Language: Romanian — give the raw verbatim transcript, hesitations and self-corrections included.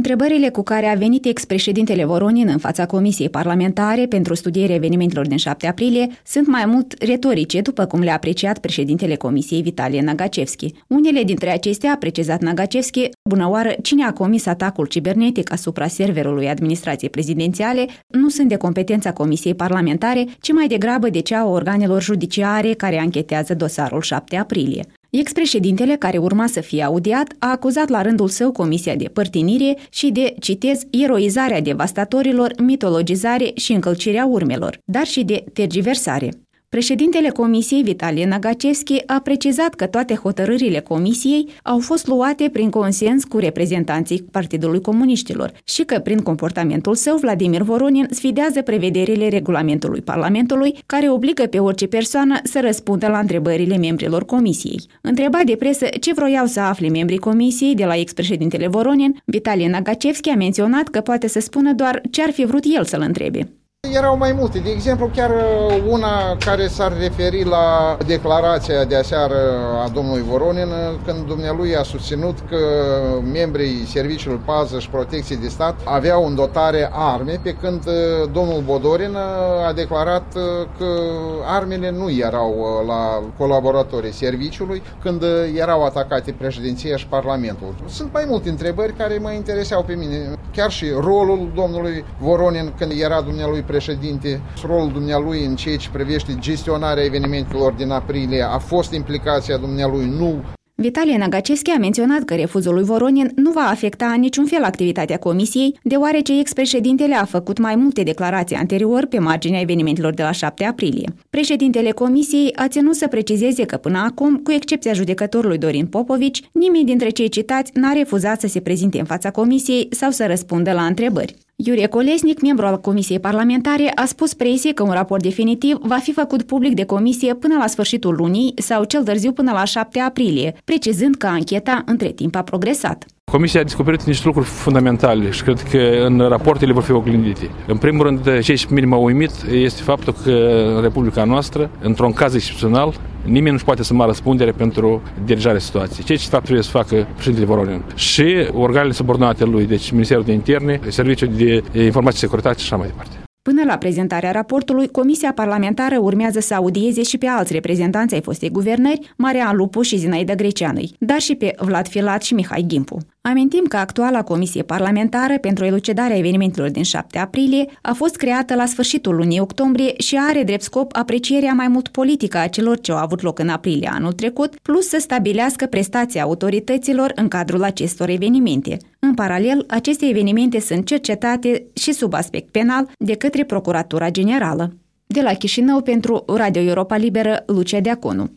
Întrebările cu care a venit ex-președintele Voronin în fața Comisiei Parlamentare pentru studierea evenimentelor din șapte aprilie sunt mai mult retorice, după cum le-a apreciat președintele Comisiei Vitalie Năgacevski. Unele dintre acestea, a precizat Năgacevski, bună oară, cine a comis atacul cibernetic asupra serverului administrației prezidențiale, nu sunt de competența Comisiei Parlamentare, ci mai degrabă de cea a organelor judiciare care anchetează dosarul șapte aprilie. Ex-președintele, care urma să fie audiat, a acuzat la rândul său Comisia de părtinire și de, citez, eroizarea devastatorilor, mitologizare și încălcirea urmelor, dar și de tergiversare. Președintele Comisiei, Vitalie Năgacevski, a precizat că toate hotărârile Comisiei au fost luate prin consens cu reprezentanții Partidului Comuniștilor și că, prin comportamentul său, Vladimir Voronin sfidează prevederile regulamentului Parlamentului, care obligă pe orice persoană să răspundă la întrebările membrilor Comisiei. Întrebat de presă ce vroiau să afle membrii Comisiei de la ex-președintele Voronin, Vitalie Năgacevski a menționat că poate să spună doar ce ar fi vrut el să-l întrebe. Erau mai multe. De exemplu, chiar una care s-ar referi la declarația de aseară a domnului Voronin, când dumnealui a susținut că membrii Serviciului Pază și Protecție de Stat aveau în dotare arme, pe când domnul Bodorin a declarat că armele nu erau la colaboratorii serviciului când erau atacate președinția și Parlamentul. Sunt mai multe întrebări care mă intereseau pe mine. Chiar și rolul domnului Voronin când era dumnealui președinte, rolul dumnealui în ceea ce privește gestionarea evenimentelor din aprilie, a fost implicația dumnealui, nu. Vitalie Năgacevski a menționat că refuzul lui Voronin nu va afecta în niciun fel activitatea Comisiei, deoarece ex-președintele a făcut mai multe declarații anterior pe marginea evenimentelor de la șapte aprilie. Președintele Comisiei a ținut să precizeze că până acum, cu excepția judecătorului Dorin Popovici, nimeni dintre cei citați n-a refuzat să se prezinte în fața Comisiei sau să răspundă la întrebări. Iurie Colesnic, membru al Comisiei Parlamentare, a spus presiei că un raport definitiv va fi făcut public de comisie până la sfârșitul lunii sau cel târziu până la șapte aprilie, precizând că ancheta între timp a progresat. Comisia a descoperit niște lucruri fundamentale și cred că în rapoartele vor fi oglindite. În primul rând, ce și pe mine m-a uimit este faptul că în Republica noastră, într-un caz excepțional, nimeni nu poate să mă răspundere pentru dirijarea situației. Ceea ce de fapt trebuie să facă președintele Voronin. Și organele subordonate lui, deci Ministerul de Interne, Serviciul de Informații și Securitate și așa mai departe. Până la prezentarea raportului, Comisia Parlamentară urmează să audieze și pe alți reprezentanți ai fostei guvernări, Marian Lupu și Zinaida Greceanăi, dar și pe Vlad Filat și Mihai Gimpu. Amintim că actuala Comisie Parlamentară pentru elucidarea evenimentelor din șapte aprilie a fost creată la sfârșitul lunii octombrie și are drept scop aprecierea mai mult politică a celor ce au avut loc în aprilie anul trecut, plus să stabilească prestația autorităților în cadrul acestor evenimente. În paralel, aceste evenimente sunt cercetate și sub aspect penal de către Procuratura Generală. De la Chișinău pentru Radio Europa Liberă, Lucia Deaconu.